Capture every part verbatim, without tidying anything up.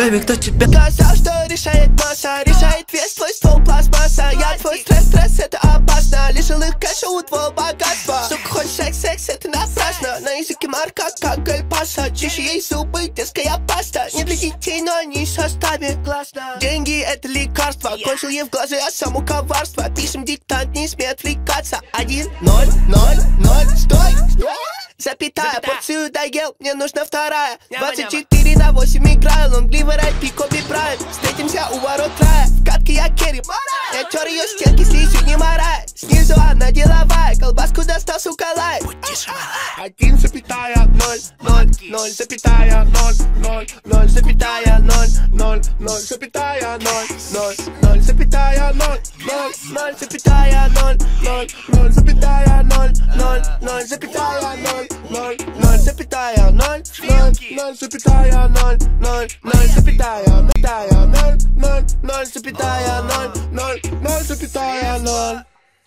Бэби, кто тебя сказал, что решает масса, решает весь твой ствол пластмасса. Я твой стресс, стресс, это опасно. Лишил их кэша у твоего богатства. Сука, хочешь секс, секс, это напрасно. На языке марка, как Эль-Пасо. Чище ей зубы, детская паста. Не для детей, но они в составе. Деньги это лекарство. Кончил ей в глаза, а само коварство. Пишем диктант, не смей отвлекаться. Один, ноль, ноль, ноль, стой! Запятая, порцию доел, мне нужна вторая. Двадцать четыре на восемь играю, лонгливый райд, пикоби прайм. Встретимся у ворот рая, в катке я керри. Я тер ее стенки, слизью не морая. Снизу она деловая, колбаску достал, сука, лай. Один запятая, ноль, ноль, ноль, запятая, ноль, ноль, ноль, запятая, ноль, ноль, ноль, запятая, ноль, ноль, ноль, запятая, ноль, ноль, ноль, запятая, ноль, ноль, ноль, запятая, ноль, ноль, ноль, запятая, ноль, ноль, ноль, запятая, ноль, ноль, ноль, запятая, ноль, ноль, ноль, запятая, ноль, ноль, ноль, ноль, запятая, ноль, ноль, ноль, запятая, ноль.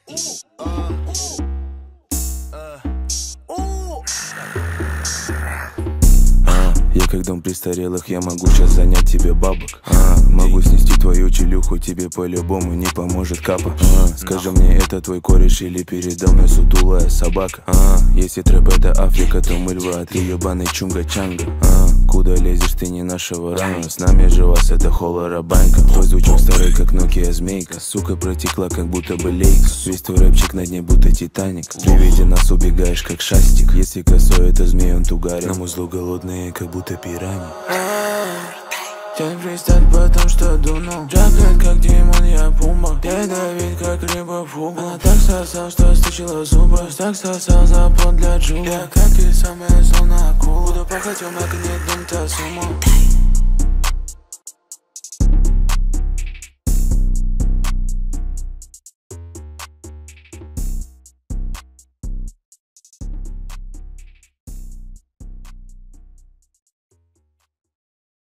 Я как дом престарелых, я могу сейчас занять тебе бабок. а, Могу снести твою челюху, тебе по-любому не поможет капа. а, Скажи мне, это твой кореш или передо мной сутулая собака? а, Если трэп это Африка, то мы львы, а ты ебаный чунга-чанга. а, Куда лезешь, ты не нашего ранга. С нами же вас это холора банька. Твой звучок старый, как Nokia змейка. Сука протекла, как будто бы лейка. Весь твой рэпчик на дне, будто Титаник. При виде нас убегаешь, как шастик. Если косой, это змей, он тугарин. Нам узлу голодные, как будто пираньи. Тянь фристайл, потому что дунул. Джакет, как Димон, я пумба. Ядовит, как рыба фуба. Она так сосал, что стычила зубы. Так сосал запон для джуба. Я как и самая зона акула. Буду пахать в магнитном тасумо.